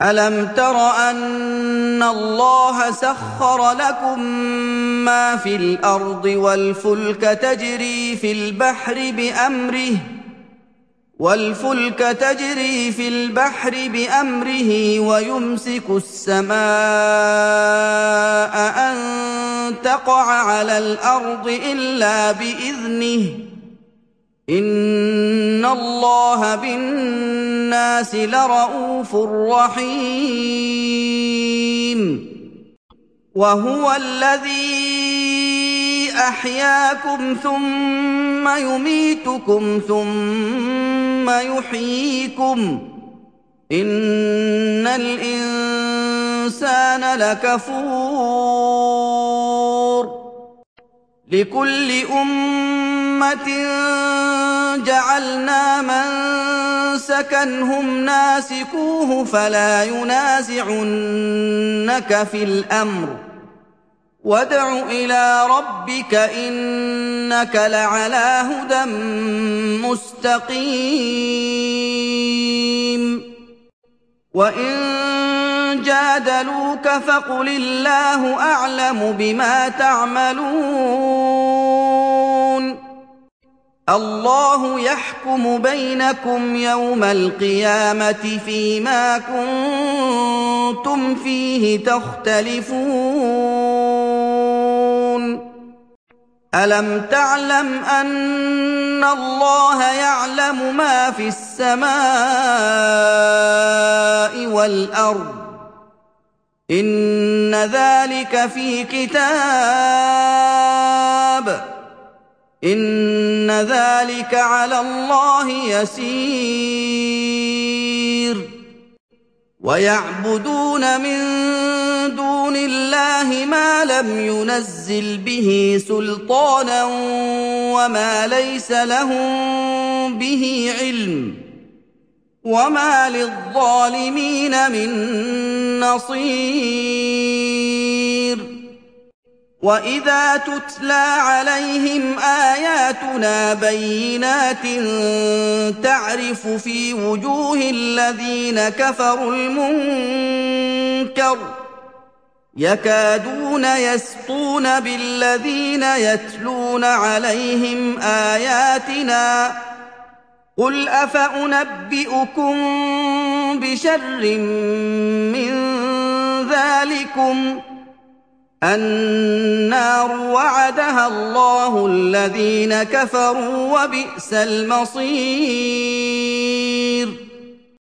أَلَمْ تَرَ أَنَّ اللَّهَ سَخَّرَ لَكُم مَّا فِي الْأَرْضِ وَالْفُلْكَ تَجْرِي فِي الْبَحْرِ بِأَمْرِهِ وَيُمْسِكُ السَّمَاءَ أَن تَقَعَ عَلَى الْأَرْضِ إِلَّا بِإِذْنِهِ ۗ إِنَّ اللَّهَ بِالنَّاسِ لَرَءُوفٌ رَّحِيمٌ وَهُوَ الَّذِي أَحْيَاكُمْ ثُمَّ يُمِيتُكُمْ ثُمَّ يُحْيِيكُمْ ۗ إِنَّ الْإِنسَانَ لَكَفُورٌ لِكُلِّ أُمَّةٍ جَعَلْنَا مَنسَكًا هُمْ نَاسِكُوهُ فَلَا يُنَازِعُنَّكَ فِي الْأَمْرِ ۚ وَادْعُ إِلَىٰ رَبِّكَ إِنَّكَ لَعَلَىٰ هُدًى مُّسْتَقِيمٍ وَإِن جَادَلُوكَ فَقُلِ اللَّهُ أَعْلَمُ بِمَا تَعْمَلُونَ اللَّهُ يَحْكُمُ بَيْنَكُمْ يَوْمَ الْقِيَامَةِ فِيمَا كُنتُمْ فِيهِ تَخْتَلِفُونَ أَلَمْ تَعْلَمْ أَنَّ اللَّهَ يَعْلَمُ مَا فِي السَّمَاءِ وَالْأَرْضِ ۗ إِنَّ ذَٰلِكَ فِي كِتَابٍ ۚ إِنَّ ذَٰلِكَ عَلَى اللَّهِ يَسِيرٌ وَيَعْبُدُونَ مِن دُونِ اللَّهِ مَا لَمْ يُنَزِّلْ بِهِ سُلْطَانًا وَمَا لَيْسَ لَهُم بِهِ عِلْمٌ ۗ وَمَا لِلظَّالِمِينَ مِن نَّصِيرٍ وَإِذَا تُتْلَىٰ عَلَيْهِمْ آيَاتُنَا بَيِّنَاتٍ تَعْرِفُ فِي وُجُوهِ الَّذِينَ كَفَرُوا الْمُنكَرَ يَكَادُونَ يَسْطُونَ بِالَّذِينَ يَتْلُونَ عَلَيْهِمْ آيَاتِنَا ۗ قُلْ أَفَأُنَبِّئُكُم بِشَرٍّ مِّن ذَٰلِكُمُ ۗ النَّارُ وَعَدَهَا اللَّهُ الَّذِينَ كَفَرُوا ۖ وَبِئْسَ الْمَصِيرُ